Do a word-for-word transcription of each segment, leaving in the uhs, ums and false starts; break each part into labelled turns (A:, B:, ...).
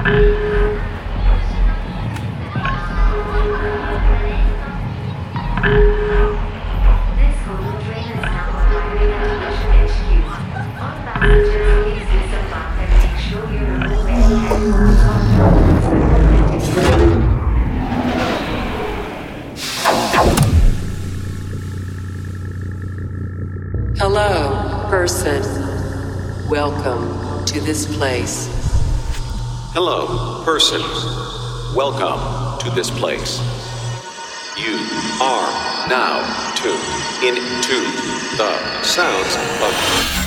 A: Hello, person. Welcome to this place.
B: Hello, person. Welcome to this place. You are now tuned into the sounds of...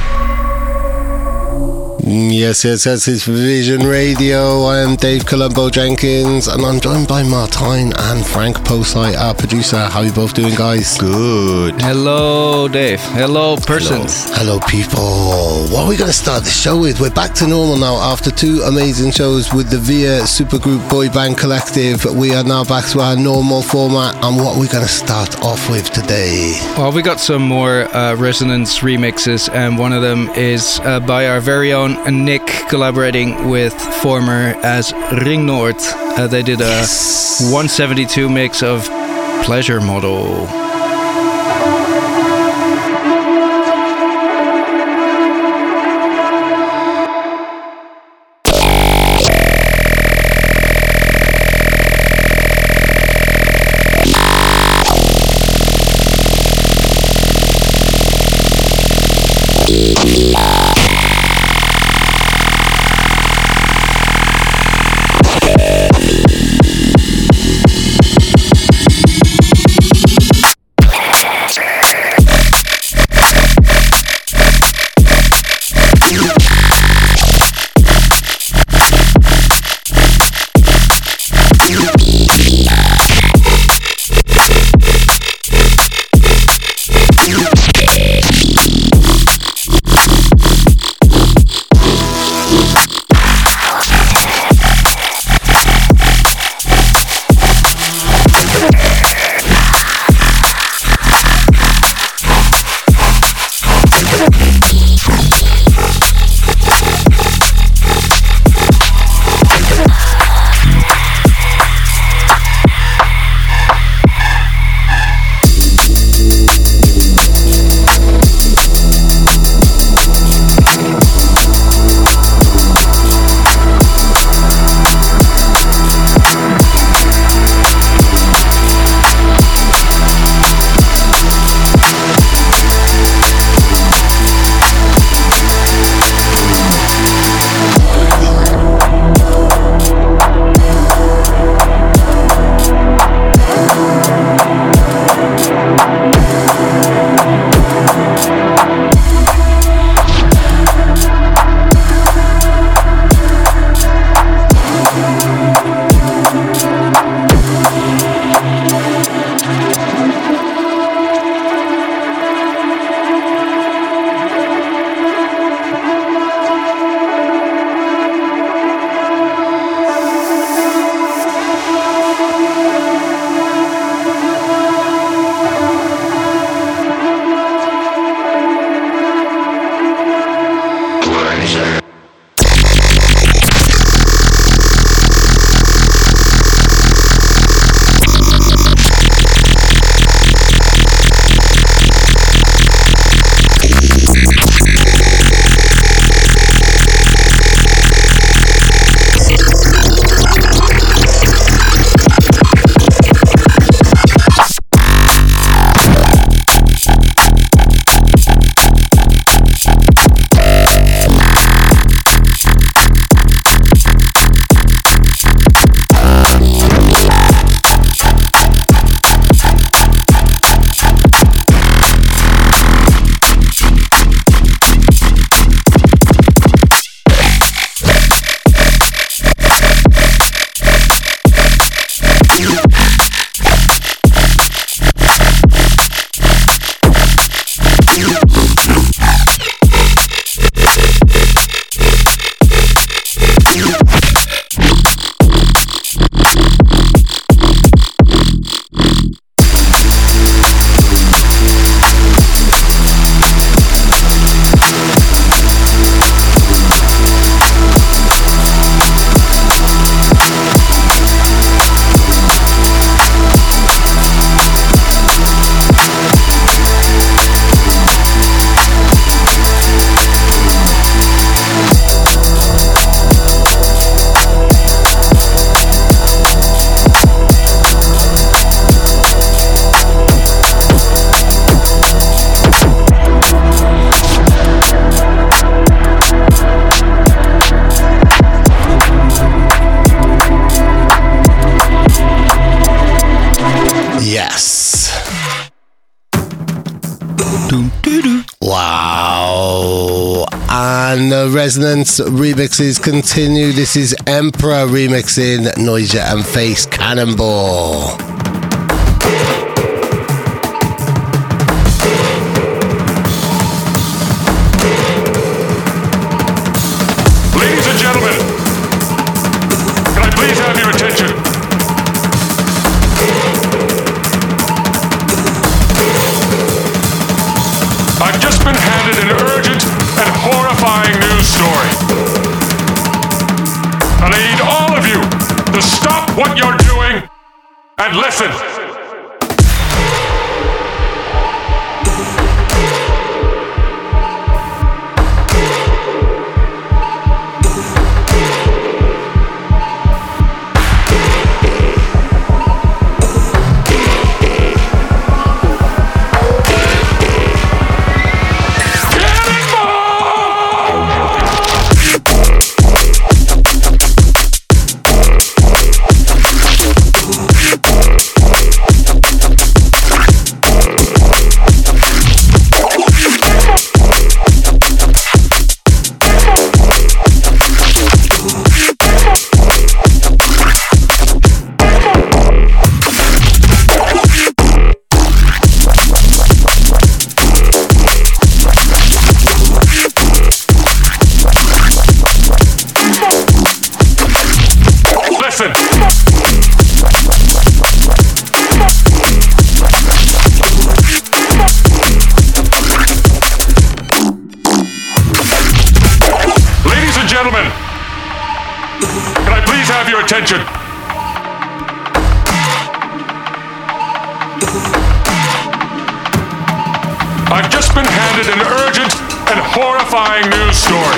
C: Yes, yes, yes, it's Vision Radio. I am Dave Colombo Jenkins, and I'm joined by Martijn and Frank Posey, our producer. How are you both doing, guys?
D: Good. Hello, Dave. Hello, persons.
C: Hello, Hello people. What are we going to start the show with? We're back to normal now after two amazing shows with the Via Supergroup Boy Band Collective. We are now back to our normal format, and what are we going to start off with today?
D: Well, we got some more uh, Resonance remixes, and one of them is uh, by our very own Nick, collaborating with former as Ring Noord. Uh, they did a yes. one seventy-two mix of Pleasure Model.
C: and the Resonance remixes continue. This is Emperor remixing Noisia and Face Cannonball.
E: Ladies and gentlemen, can I please have your attention? I've just been handed an urgent and horrifying news story. And I need all of you to stop what you're doing and listen. Attention. I've just been handed an urgent and horrifying news story.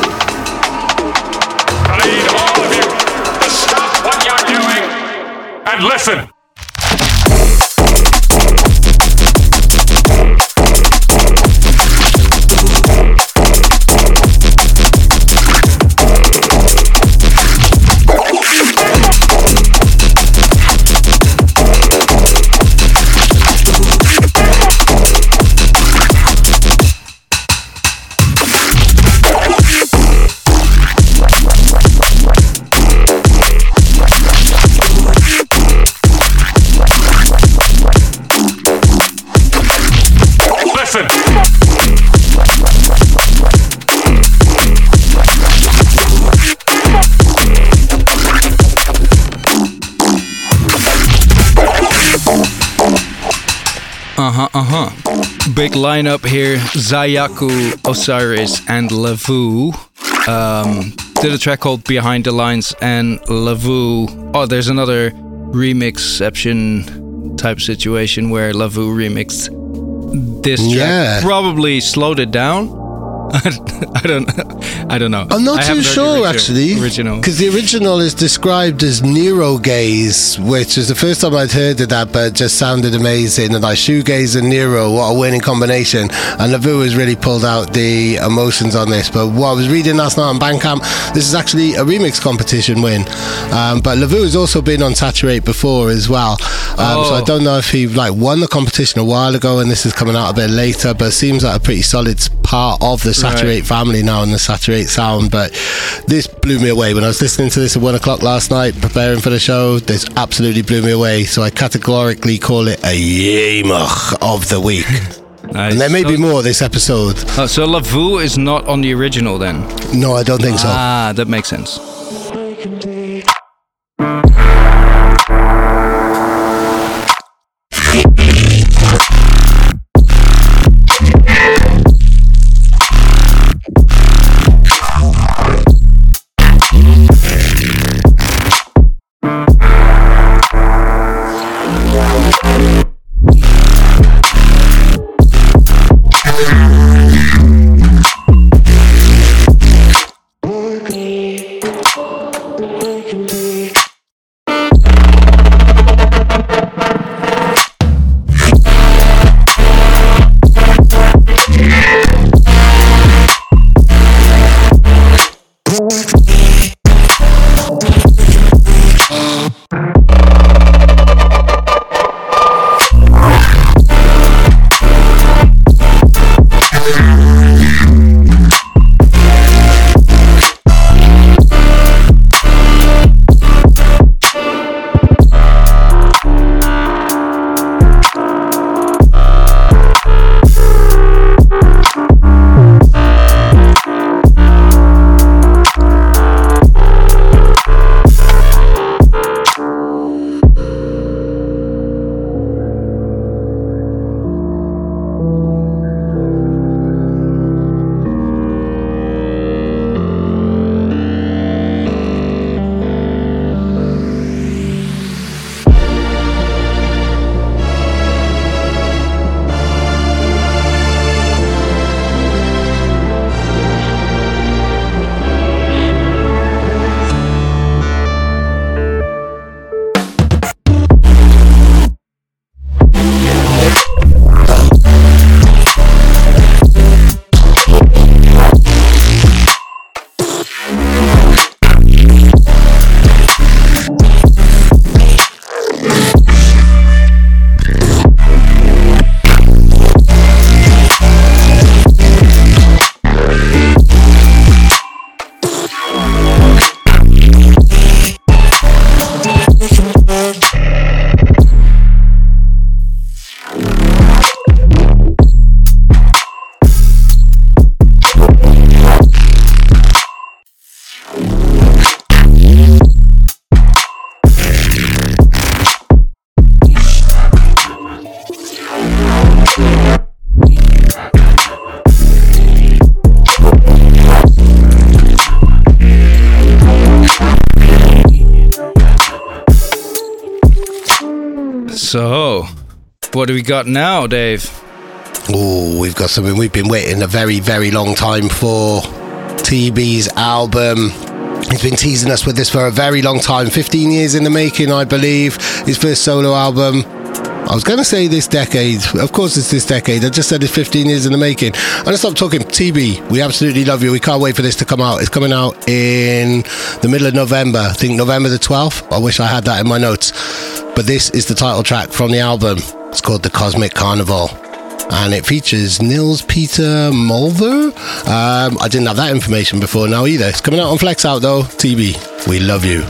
E: And I need all of you to stop what you're doing and listen.
D: Uh-huh, uh-huh. Big lineup here. Zayaku, Osiris, and Lavu. Um, did a track called Behind the Lines, and Lavu... Oh, there's another remixception type situation where Lavu remixed this track.
C: Yeah.
D: Probably slowed it down. I don't I don't know.
C: I'm not
D: I
C: too sure, actually.
D: Original.
C: Because the original is described as Nero-gaze, which is the first time I'd heard of that, but it just sounded amazing. And like shoegaze and Nero, what a winning combination. And Lavu has really pulled out the emotions on this. But what I was reading last night on Bandcamp, this is actually a remix competition win. Um, but Lavu has also been on Saturate before as well. Um,
D: oh.
C: So I don't know if he like won the competition a while ago and this is coming out a bit later, but it seems like a pretty solid part of the Saturate right. family now and the Saturate sound. But this blew me away when I was listening to this at one o'clock last night preparing for the show. This absolutely blew me away, so I categorically call it a Yemach of the week. Nice. And there may so, be more this episode.
D: Oh, so Lavu is not on the original then?
C: No, I don't think so.
D: Ah, that makes sense. So, what do we got now, Dave?
C: Oh, we've got something we've been waiting a very, very long time for. T B's album. He's been teasing us with this for a very long time. fifteen years in the making, I believe. His first solo album. I was going to say this decade. Of course it's this decade. I just said it's fifteen years in the making. I'm going to stop talking. T B, we absolutely love you. We can't wait for this to come out. It's coming out in the middle of November. I think November the twelfth. I wish I had that in my notes. But this is the title track from the album. It's called The Cosmic Carnival. And it features Nils Peter Mulver. Um, I didn't have that information before now either. It's coming out on Flex Out though. T B, we love you.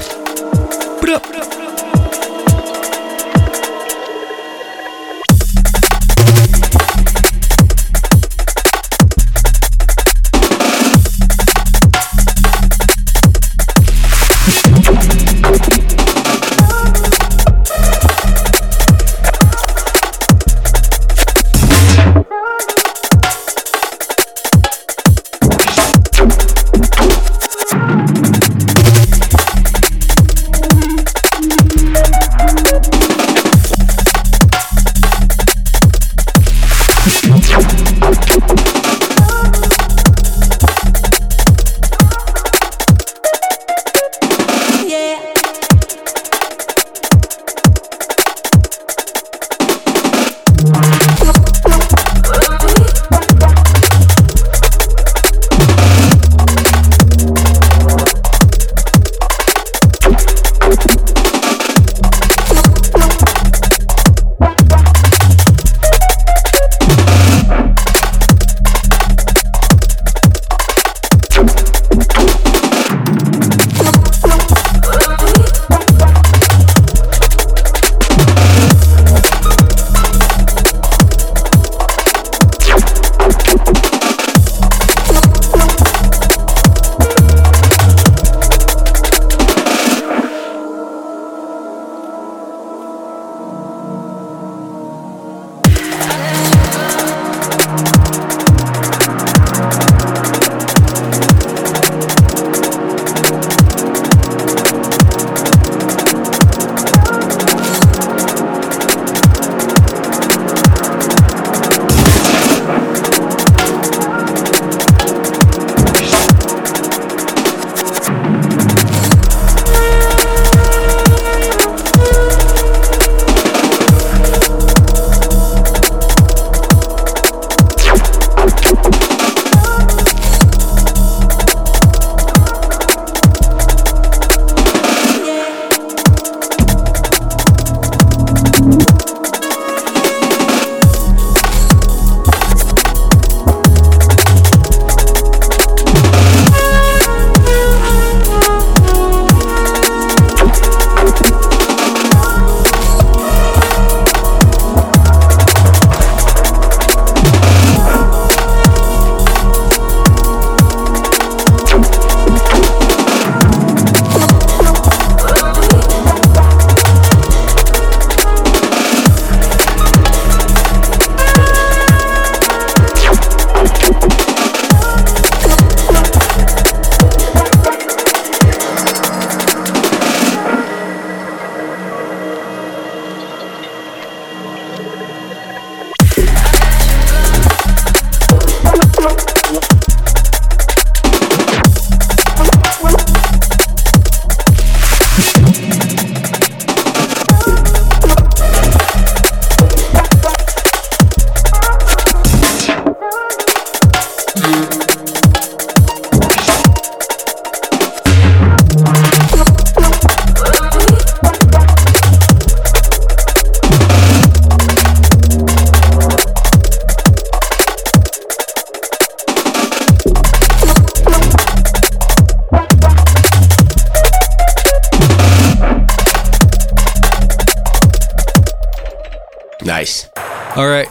C: Nice.
D: All right.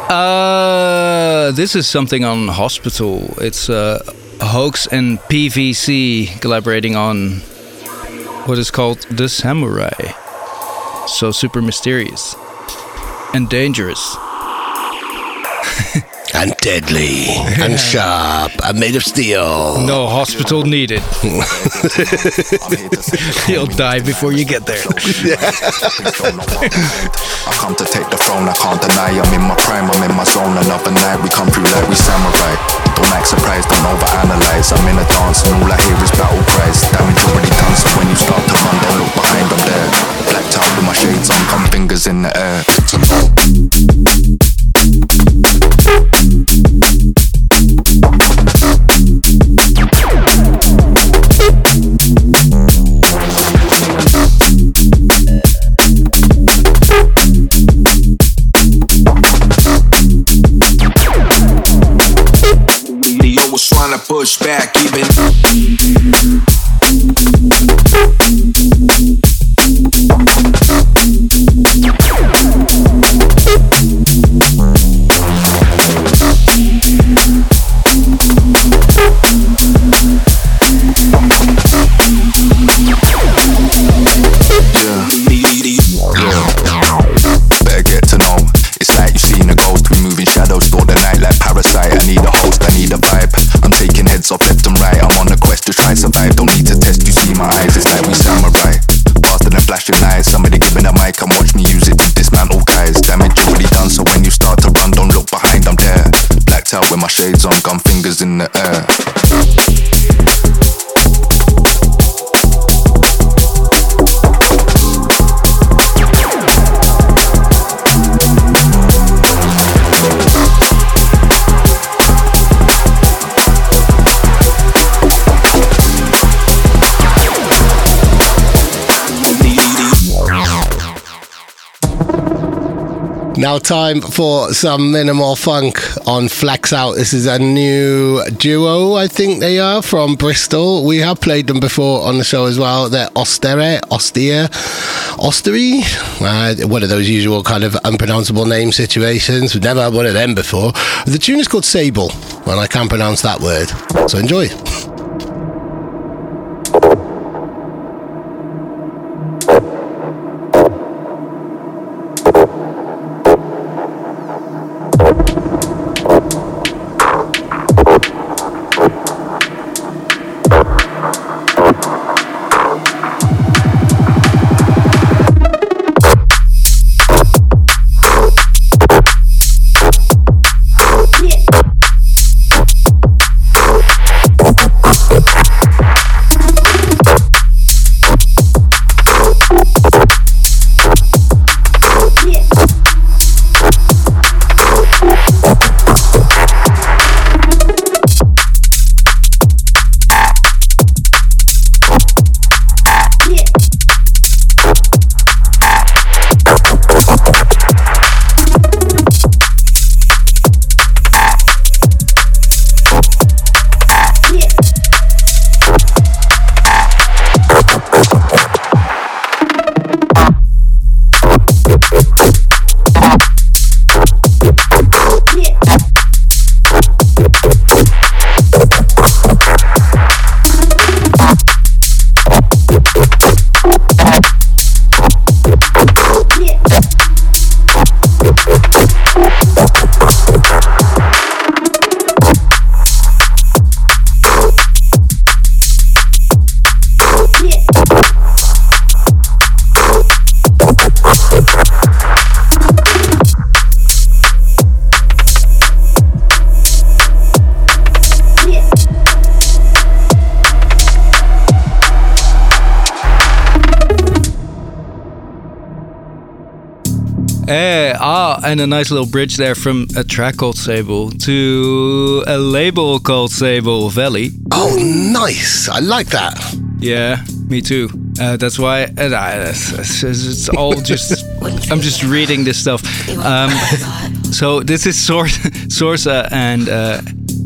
D: Uh, this is something on Hospital. It's uh, Hoax and P V C collaborating on what is called The Samurai. So super mysterious and dangerous.
C: and deadly and sharp and made of steel.
D: No hospital needed. You'll die before you get there.
F: I come to take the throne, I can't deny. I'm in my prime, I'm in my zone. Another night we come through like we samurai. Don't act surprised, don't overanalyze. I'm in a dance and all I hear is battle cries. Damage already done, so when you start to run, don't look behind, I'm there. Blacked out with my shades on, come fingers in the air. Leo was trying to push back even. Off left and right, I'm on a quest to try survive. Don't need to test, you see my eyes, it's like we samurai. Faster than flashing lights, somebody giving a mic and watch me use it to dismantle guys. Damage already done, so when you start to run, don't look behind, I'm there. Blacked out with my shades on, gun fingers in the air.
C: Now time for some minimal funk on Flex Out. This is a new duo, I think they are, from Bristol. We have played them before on the show as well. They're Austere, Austere, Austery, uh, one of those usual kind of unpronounceable name situations. We've never had one of them before. The tune is called Sable, and I can't pronounce that word. So enjoy.
D: Eh, ah, and a nice little bridge there from a track called Sable to a label called Sable Valley.
C: Oh, nice. I like that.
D: Yeah, me too. Uh, that's why uh, it's, it's all just... I'm just reading this stuff. Um, so this is Sor- Sorsa and uh,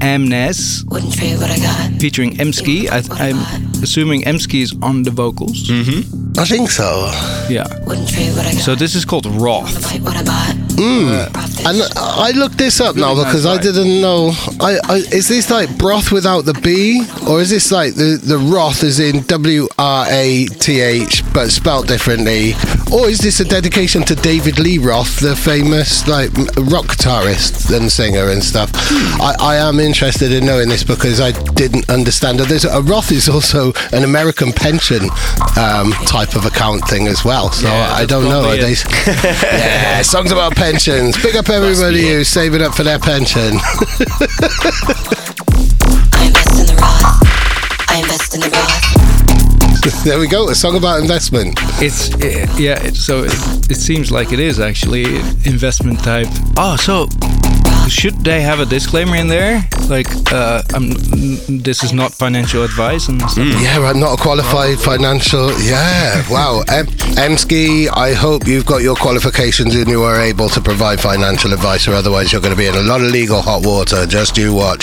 D: Amnes featuring Emski. I, I'm assuming Emski is on the vocals.
C: Mm-hmm. I think so.
D: Yeah. So this is called Roth.
C: Mm.
D: Uh,
C: and I looked this up now
D: Really
C: because
D: nice
C: I didn't know. I, I is this like broth without the B, or is this like the the Roth is in W R A T H but spelled differently, or is this a dedication to David Lee Roth, the famous like rock guitarist and singer and stuff? I, I am interested in knowing this because I didn't understand it. There's a Roth is also an American pension um, type of account thing as well. So
D: Yeah,
C: I don't know. Are
D: probably
C: they, yeah, songs about pensions. Big up everybody who's saving up for their pension.
G: I invest in the Roth. I invest in the Roth.
C: There we go. A song about investment.
D: It's uh, yeah. It, so it, it seems like it is actually investment type. Oh, so should they have a disclaimer in there, like uh, I'm, this is not financial advice and stuff?
C: Mm. Yeah, I'm not a qualified financial. Yeah, wow. M- Emski, I hope you've got your qualifications and you are able to provide financial advice, or otherwise you're going to be in a lot of legal hot water. Just you watch.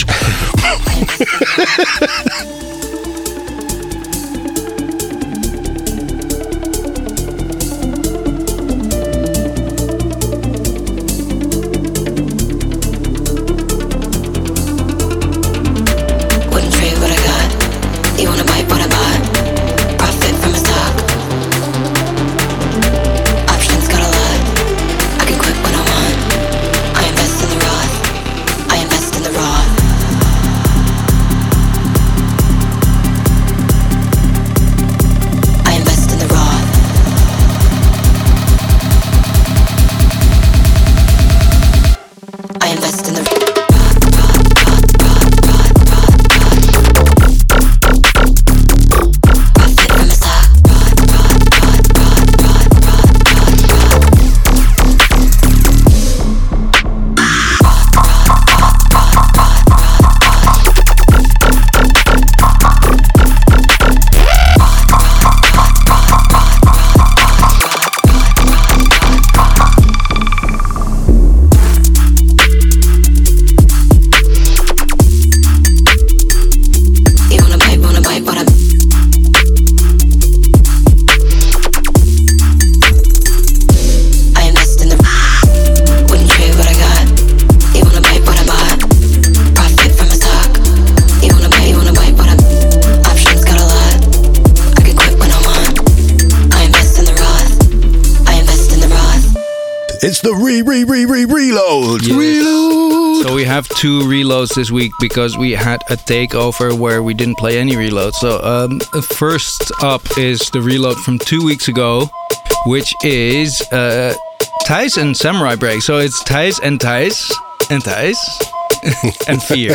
C: It's the re re re re reload.
D: Yes.
C: Reload.
D: So we have two reloads this week because we had a takeover where we didn't play any reloads. So um, first up is the reload from two weeks ago, which is uh, Thijs and Samurai Break. So it's Thijs and Thijs and Thijs and Fear.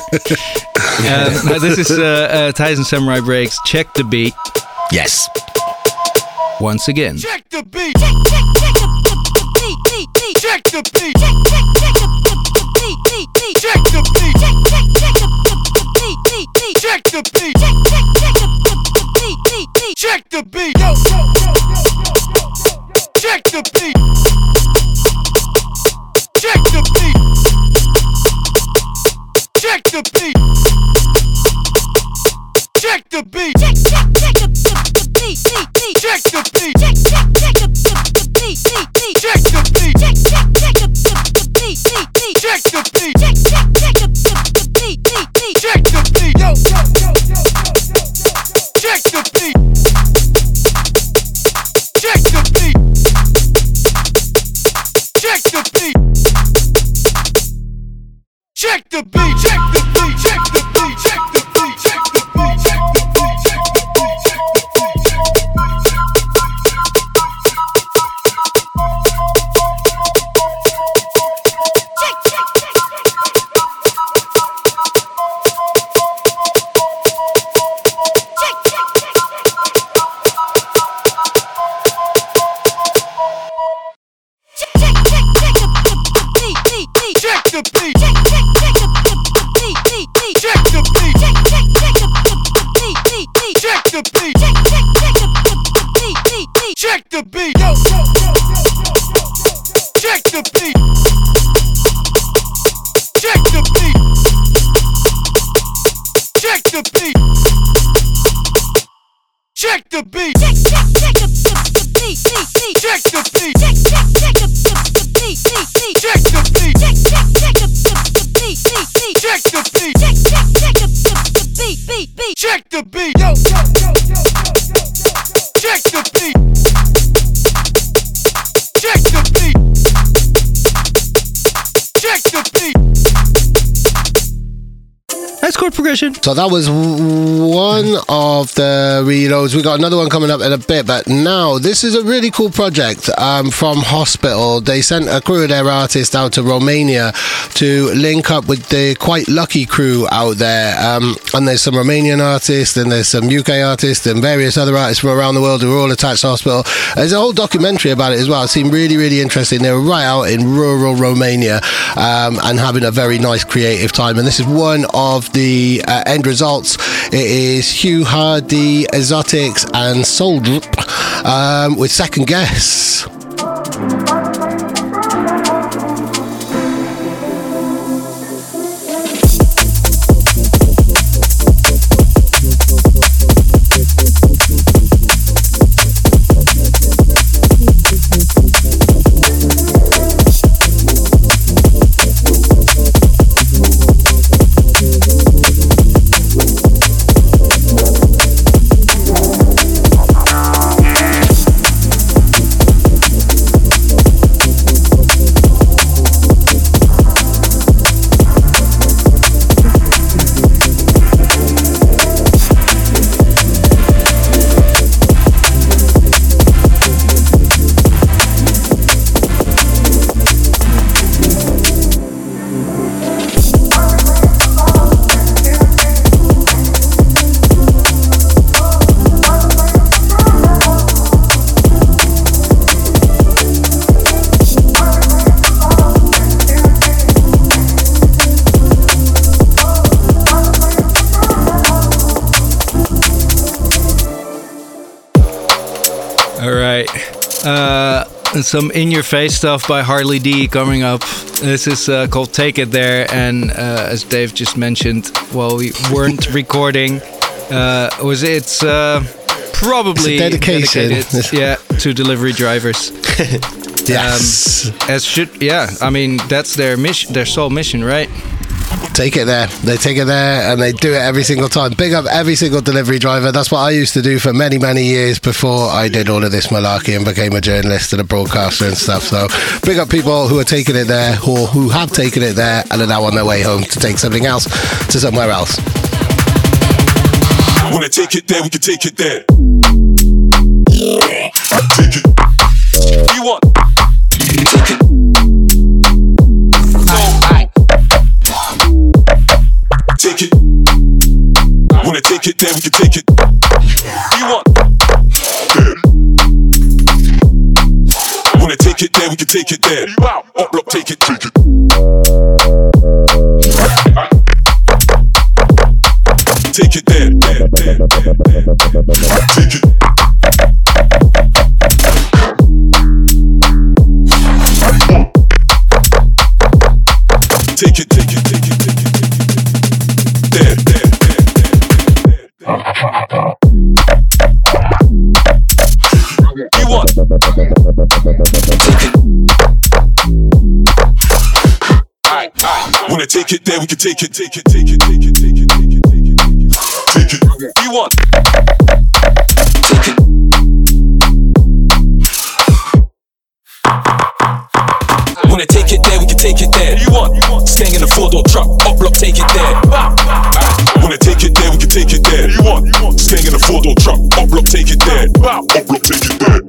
D: um, this is uh, uh, Thijs and Samurai Breaks. Check the beat.
C: Yes.
D: Once again.
H: Check the beat. Check, check, check the beat. Beat, beat. Check the beat. Check, check, check the beat. Beat, beat. Check the beat. Check, check, check the beat. Beat, beat. Check the beat. Check, check, check the beat. Beat, beat. Check the beat. Yo, yo, yo, yo, yo. Check the beat. Check the beat. Check the beat. Check the beat. Check, check, check the beat. Beat, beat. Check the beat. Check, check, check the beat. Beat, beat. Check the beat. Check, check, check the beat. Beat, beat. Check the beat. Check, check, check the beat. Beat, beat. Check the beat. Yo, yo, yo, yo, yo, yo. Check the beat. Check the beat. Check the beat. Check the beat. Check the beat. Check the beat. Check the beat. Check the beat. Check the beat. Check the beat. Yo, yo, yo, yo, yo. Check the beat. Check the beat. Check the beat. Check the beat. Check, check, check the beat. Beat, beat. Check the beat. Check, check, check the beat. Beat, beat. Check the beat. Check the beat. Check the beat.
D: Nice chord progression.
C: So that was one of the reloads. We got another one coming up in a bit, but now this is a really cool project um, from Hospital. They sent a crew of their artists out to Romania to link up with the Quite Lucky crew out there. Um, and there's some Romanian artists, and there's some U K artists, and various other artists from around the world who are all attached to Hospital. There's a whole documentary about it as well. It seemed really, really interesting. They were right out in rural Romania um, and having a very nice creative time. And this is one of the uh, end results. It is Hugh Hardy, Exotics, and Soul um, with Second Guess.
D: Uh, some in-your-face stuff by Harley D coming up. This is uh, called Take It There, and uh, as Dave just mentioned, while we weren't recording, uh, was it's uh, probably
C: it's a dedication,
D: dedicated, yeah, to delivery drivers.
C: Yes,
D: um, as should yeah. I mean, that's their mission, their sole mission, right?
C: Take it there. They take it there and they do it every single time. Big up every single delivery driver. That's what I used to do for many, many years before I did all of this malarkey and became a journalist and a broadcaster and stuff. So big up people who are taking it there, or who have taken it there and are now on their way home to take something else to somewhere else.
E: Wanna take it there, we can take it there. Take it. You want? Take it. Take it. Wanna take it there, we can take it. You want? There. Wanna take it there, we can take it there. You out? Up block, take it, take it. Take it there, there, there, there, there. Take it. Take it, take it, take it, take it. There, there, there, there, there. You want? Take it. Alright, alright. Wanna take it there, we can take it, take it, take it, take it, take it, take it, take it, take it. Take it. You want? Take it. Wanna take it there, we can take it there. You want? Staying in a four-door truck, up block, take it there. Wanna take it there, we can take it there. You want? Staying in a four-door truck, up block, take it there. Up block, take it there.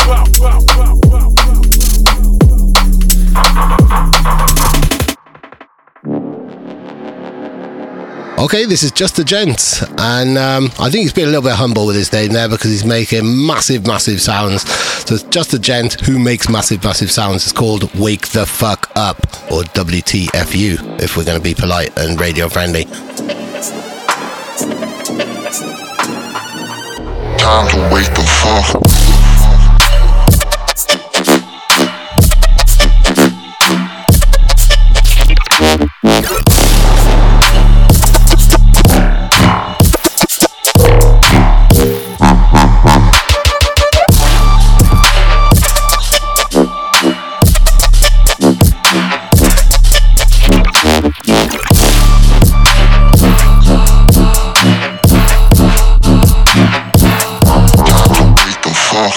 C: Okay, this is Just a Gent, and um, I think he's been a little bit humble with his name there because he's making massive, massive sounds. So it's Just a Gent who makes massive, massive sounds. It's called Wake the Fuck Up, or W T F U, if we're going to be polite and radio friendly.
I: Time to wake the fuck up. Fuck.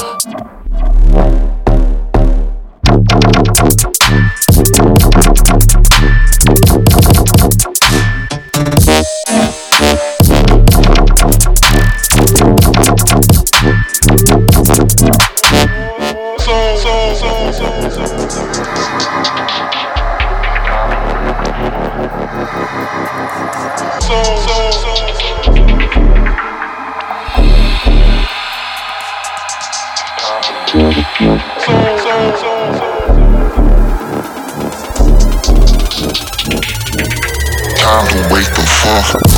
I: Time to wake the fuck up.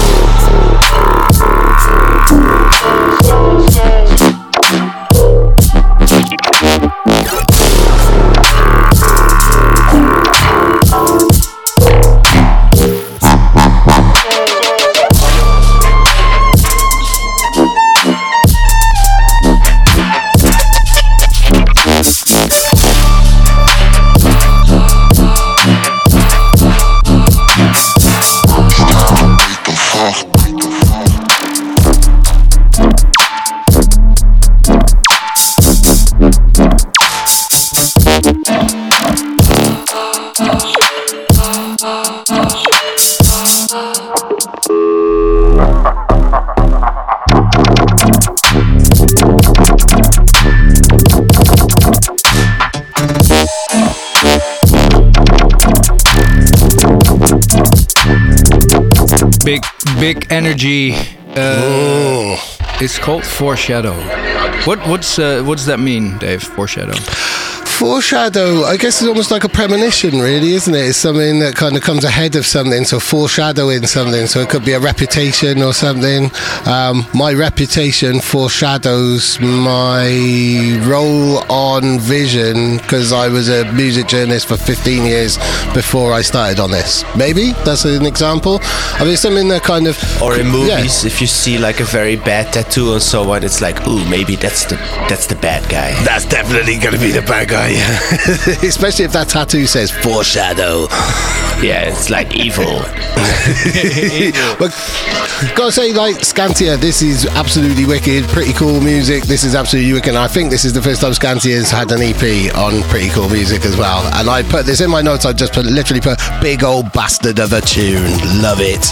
D: Big, big energy. Uh, it's called Foreshadow. What, what's, uh, what does that mean, Dave? Foreshadow.
C: Foreshadow, I guess it's almost like a premonition, really, isn't it? It's something that kind of comes ahead of something, so foreshadowing something. So it could be a reputation or something. Um, my reputation foreshadows my role on Vision, because I was a music journalist for fifteen years before I started on this. Maybe that's an example. I mean, something that kind of...
J: Or in movies,
C: yeah.
J: if you see like a very bad tattoo on someone, it's like, ooh, maybe that's the that's the bad guy.
C: That's definitely going to be the bad guy. Especially if that tattoo says foreshadow.
J: Yeah, it's like evil.
C: But gotta say, like, Scantia, this is absolutely wicked. Pretty cool music. This is absolutely wicked. And I think this is the first time Scantia's had an E P on pretty cool music as well. And I put this in my notes. I just put literally put big old bastard of a tune. Love it.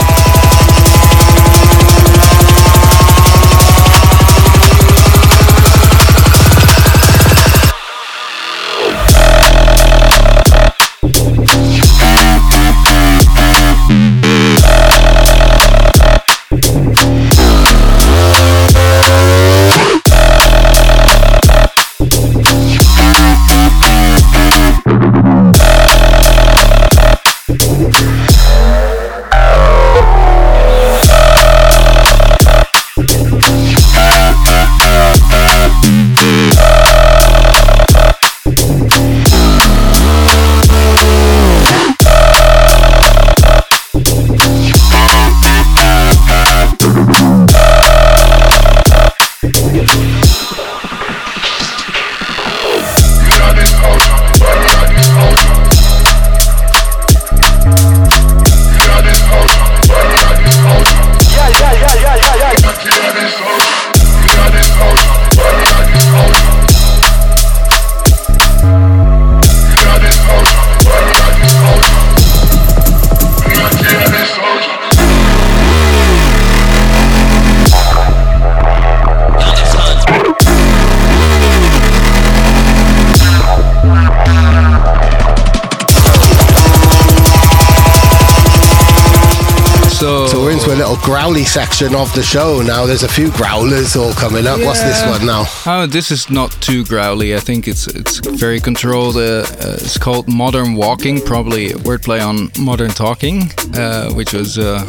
C: Growly section of the show now. There's a few growlers all coming up. Yeah. What's this one now?
D: Oh, this is not too growly. I think it's it's very controlled. Uh, uh, it's called Modern Walking, probably wordplay on Modern Talking, uh, which was uh,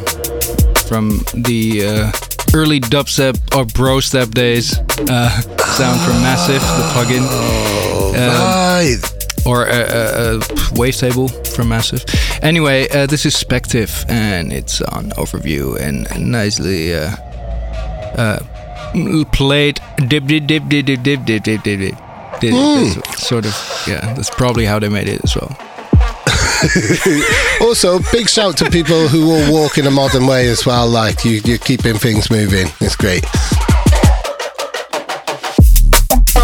D: from the uh, early dubstep or brostep days. Uh, sound from Massive, the plugin.
C: Oh, uh, right.
D: Or a, a, a wavetable from Massive. Anyway, uh, this is Spective, and it's on Overview and nicely uh, uh, played. Dip, dip, dip, dip, dip, dip, dip, dip, dip, dip. Mm. Sort of, yeah. That's probably how they made it as well.
C: Also, big shout to people who all walk in a modern way as well. Like you, you're keeping things moving. It's great.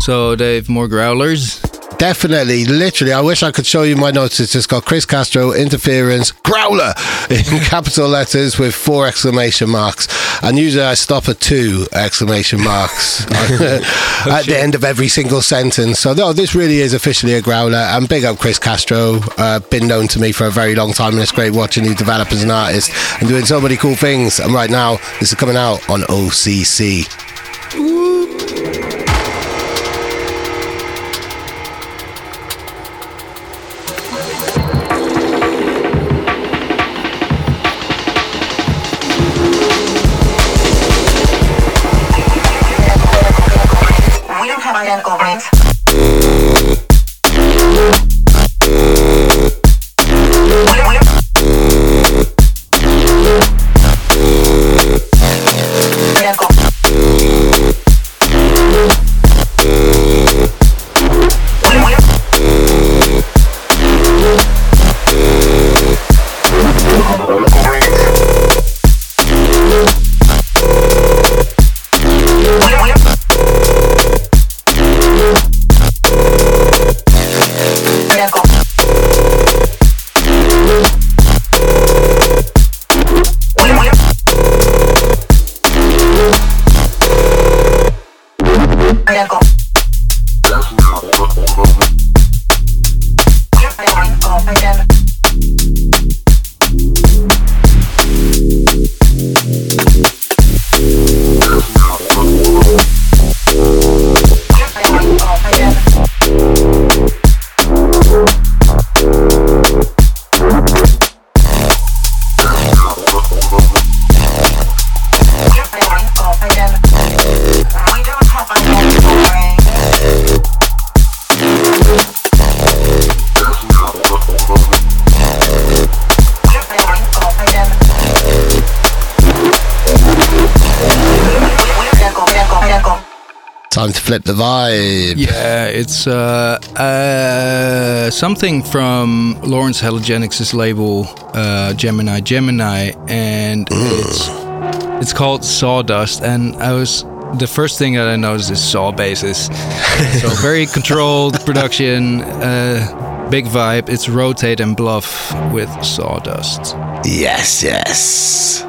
D: So they've more growlers.
C: Definitely, literally. I wish I could show you my notes. It's just got Chris Castro, Interference, Growler in capital letters with four exclamation marks. And usually I stop at two exclamation marks at the end of every single sentence. So no, this really is officially a Growler. And big up Chris Castro. Uh, been known to me for a very long time, and it's great watching you develop as an artist and doing so many cool things. And right now, this is coming out on O C C.
K: Identical rings.
C: Time to flip the vibe.
D: Yeah, it's uh, uh, something from Lawrence Halogenics' label, uh, Gemini Gemini, and mm. it's it's called Sawdust. And I was the first thing that I noticed is saw basses, so very controlled production, uh, big vibe. It's Rotate and Bluff with Sawdust.
C: Yes, yes.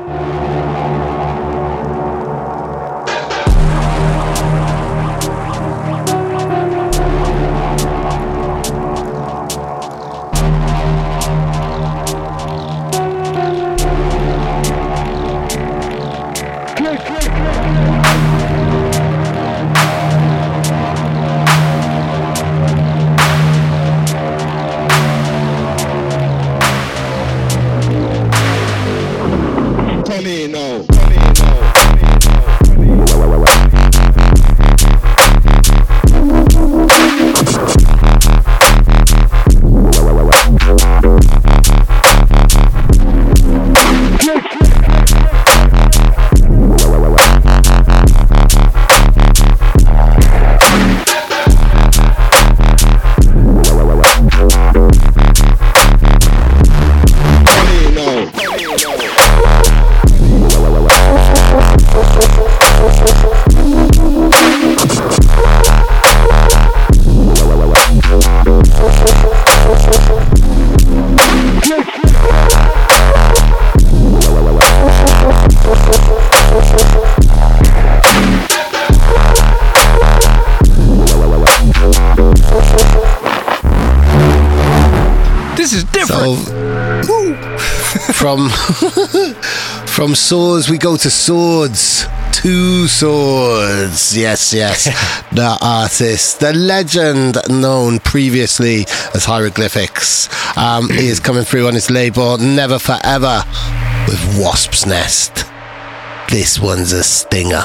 C: From from swords we go to swords. Two swords. Yes, yes. The artist, the legend known previously as Hieroglyphics, um, he is coming through on his label Never Forever with Wasp's Nest. This one's a stinger.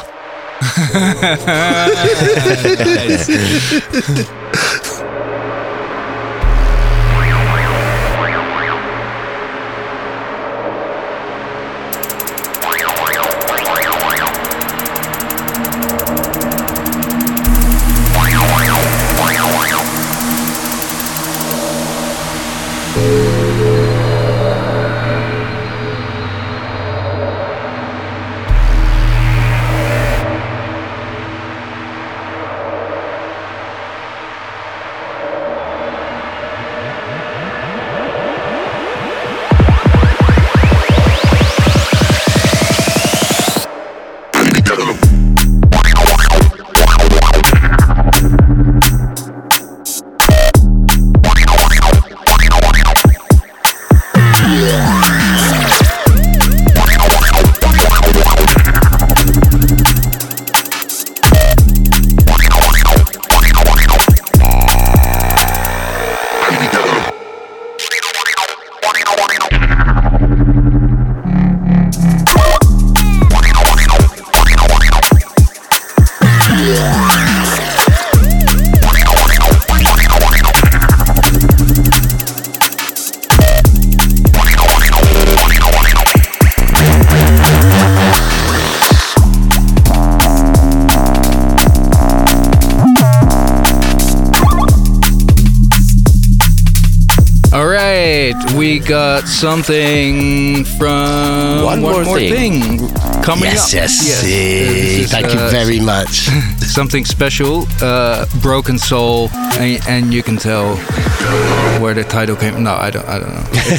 D: All right, we got something from
J: One More
D: thing.
J: Thing.
D: coming
C: yes,
D: up.
C: Yes, yes.
D: Uh, this is,
C: Thank
D: uh,
C: you very much.
D: Something special, uh, Broken Soul, and, and you can tell where the title came. No, I don't. I don't know. It's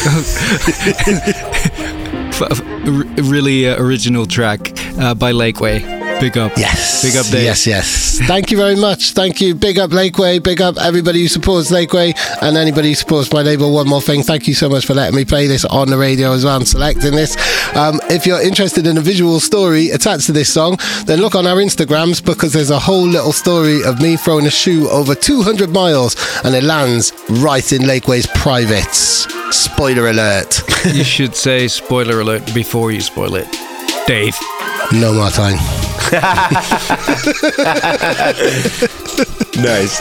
D: just a really uh, original track uh, by Lakeway. Big up.
C: Yes.
D: Big up, Dave.
C: Yes, yes. Thank you very much. Thank you. Big up Lakeway. Big up everybody who supports Lakeway and anybody who supports my label. One More Thing. Thank you so much for letting me play this on the radio as well and selecting this. Um, if you're interested in a visual story attached to this song, then look on our Instagrams because there's a whole little story of me throwing a shoe over two hundred miles and it lands right in Lakeway's privates. Spoiler alert.
D: You should say spoiler alert before you spoil it. Dave.
C: No more time.
J: Nice.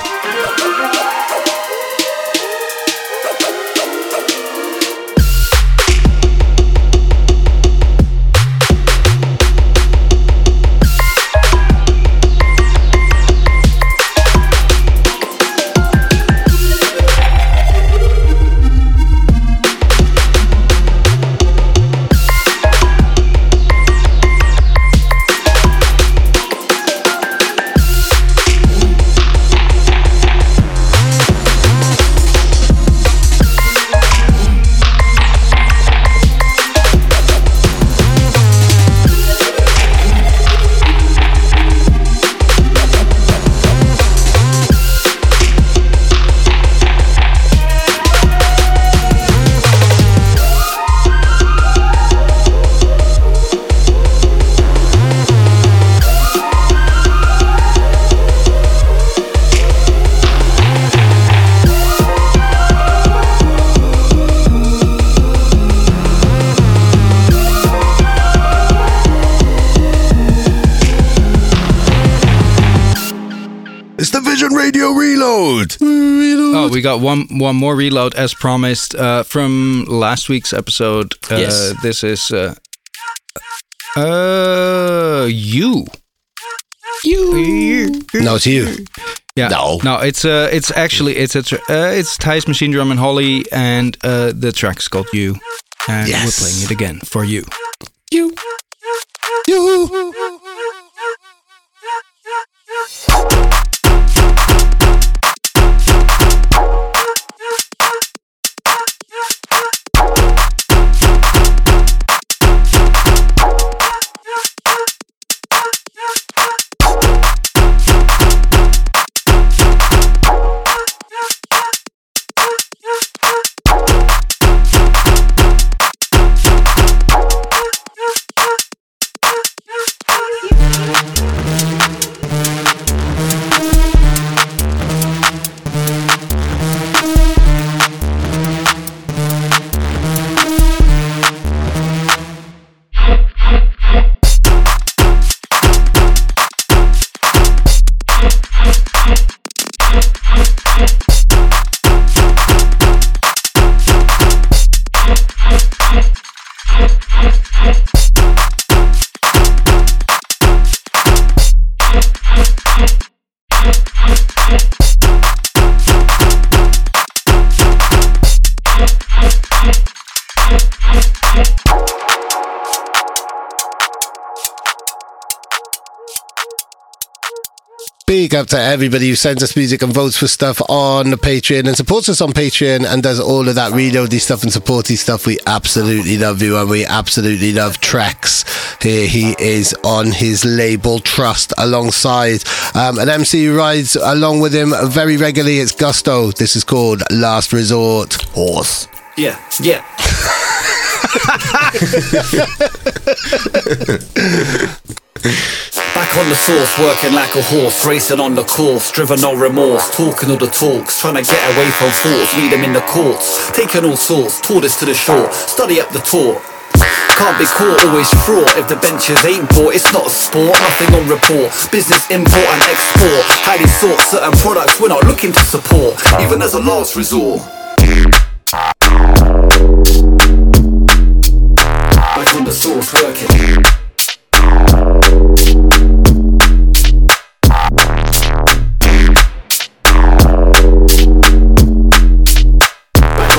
D: Oh, we got one one more reload as promised uh, from last week's episode. Uh,
J: Yes.
D: This is uh, uh you. You.
C: No, it's you.
D: Yeah.
J: No.
D: No, it's uh it's actually it's a tr- uh, it's Thijs Machine Drum and Holly, and uh, the track's called You, and
C: Yes.
D: we're playing it again for you.
C: You. You. Big up to everybody who sends us music and votes for stuff on the Patreon and supports us on Patreon and does all of that reloady stuff and supporty stuff. We absolutely love you and we absolutely love Trex. Here he is on his label Trust alongside um, an M C who rides along with him very regularly. It's Gusto. This is called Last Resort. Horse.
K: Yeah, yeah. Back on the source, working like a horse, racing on the course, driven no remorse, talking all the talks, trying to get away from thoughts, lead them in the courts, taking all sorts, taught this to the shore, study up the tour. Can't be caught, always fraught. If the benches ain't bought, it's not a sport. Nothing on report. Business import and export. Highly sought certain products we're not looking to support, even as a last resort. Back on the source, working. Back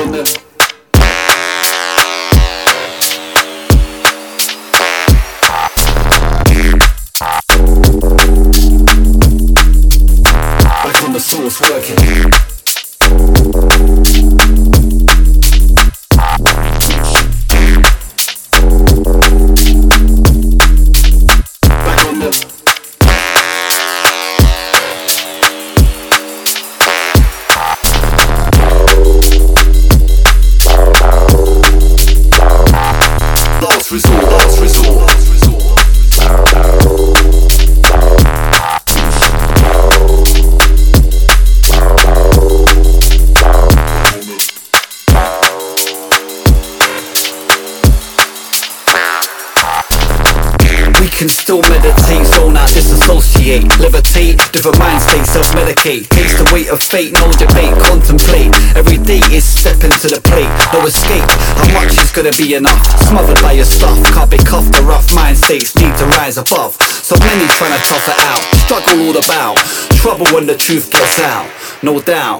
K: alleviate, levitate, different mind states, self-medicate. Face the weight of fate, no debate, contemplate. Every day is stepping to the plate, no escape. How much is gonna be enough? Smothered by your stuff, can't be cuffed. The rough mind states need to rise above. So many trying to tough it out, struggle all about. Trouble when the truth gets out, no doubt.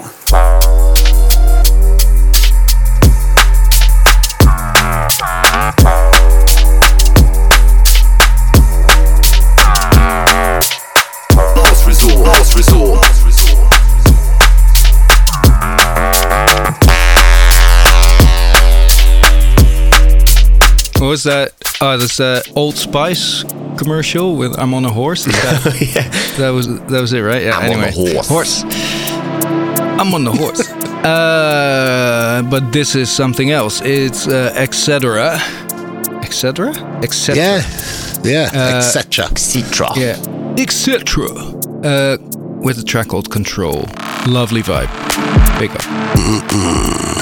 K: Last resort, last resort.
D: What was that? Oh, that's uh, Old Spice commercial with "I'm on a horse." Is that,
J: yeah.
D: that was that was it, right? Yeah.
J: I'm
D: anyway,
J: on the horse.
D: Horse. I'm on the horse. uh, but this is something else. It's uh, et cetera. et cetera. et cetera.
C: Yeah, yeah,
D: Uh,
C: et cetera.
J: et cetera.
D: Yeah, et cetera. Uh, with a track called Control. Lovely vibe. Big up.
C: Mm-mm.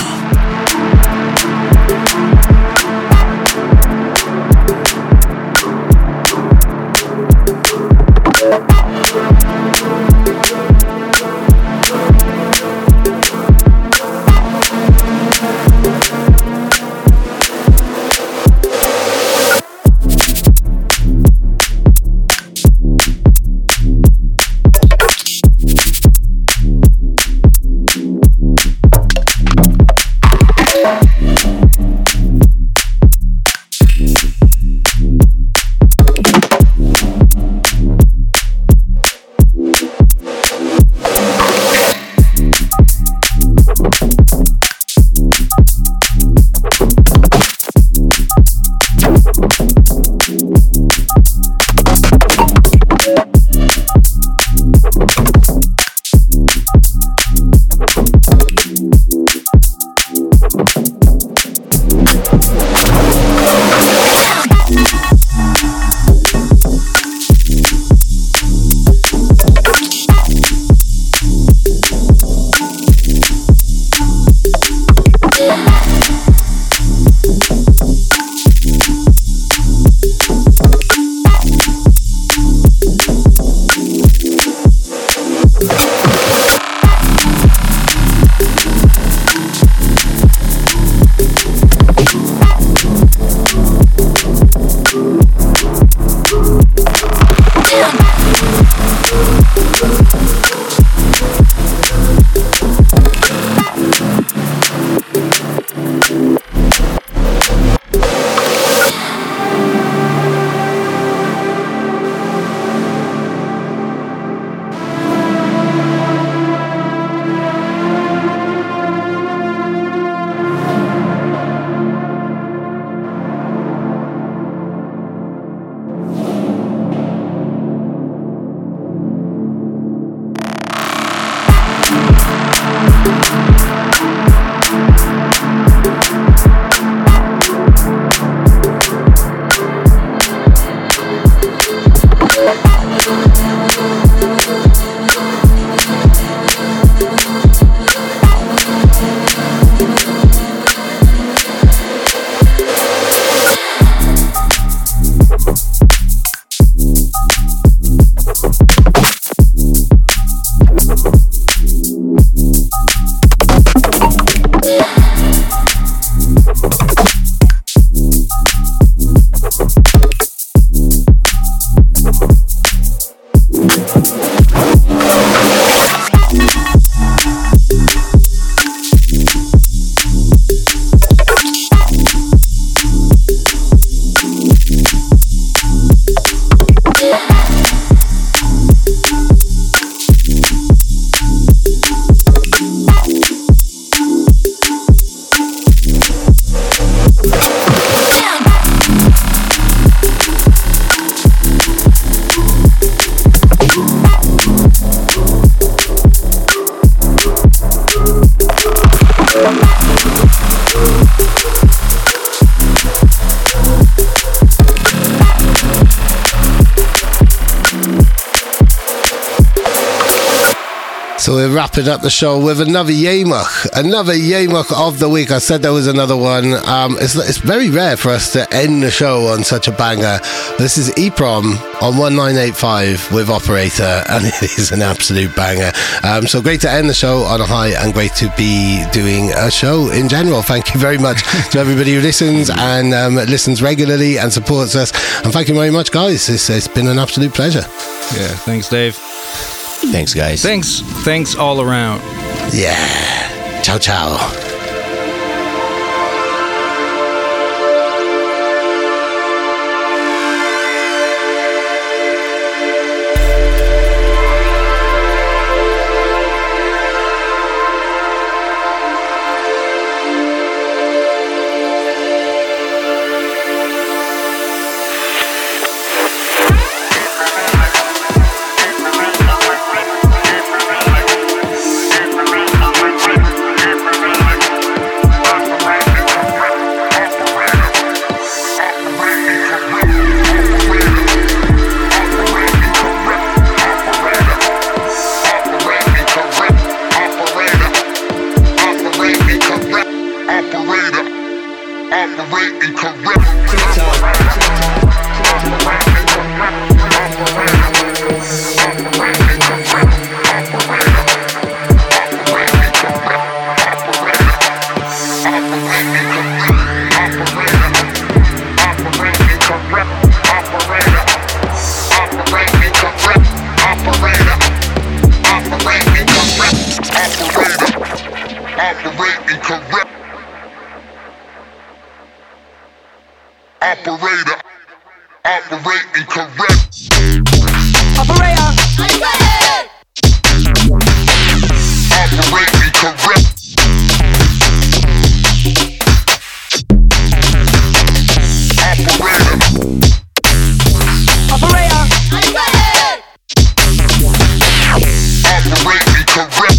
C: So we're wrapping up the show with another Yamuk, another Yamuk of the week. I said there was another one. Um, it's, it's very rare for us to end the show on such a banger. This is EPROM on one nine eight five with Operator, and it is an absolute banger. Um, so great to end the show on a high, and great to be doing a show in general. Thank you very much to everybody who listens and um, listens regularly and supports us. And thank you very much, guys. It's, it's been an absolute pleasure.
D: Yeah, thanks, Dave.
J: Thanks, guys.
D: Thanks, thanks all around.
C: Yeah. Ciao, ciao.
I: Operator, operating correct.
H: Operator,
I: operating correct. Operator,
H: operator,
I: operating correct.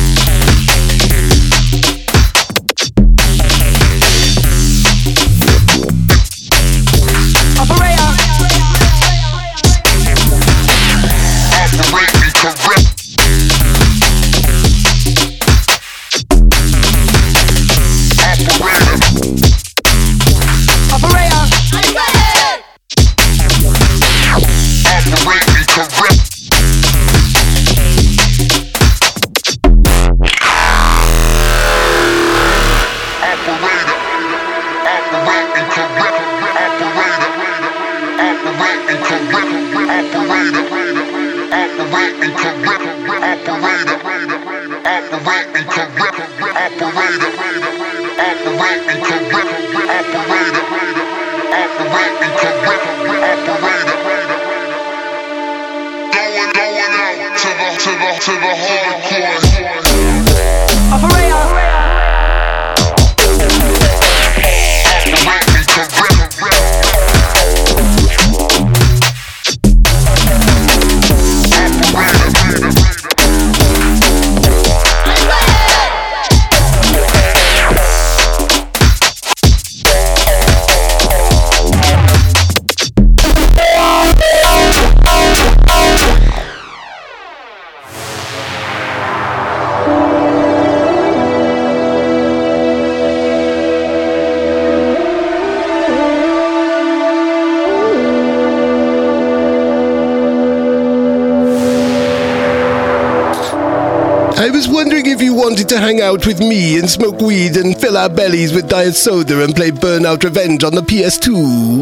C: I was wondering if you wanted to hang out with me and smoke weed and fill our bellies with diet soda and play Burnout Revenge on the P S two.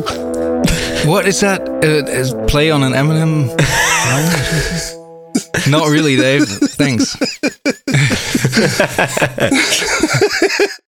D: What is that? Uh, is play on an Eminem? Not really, Dave. Thanks.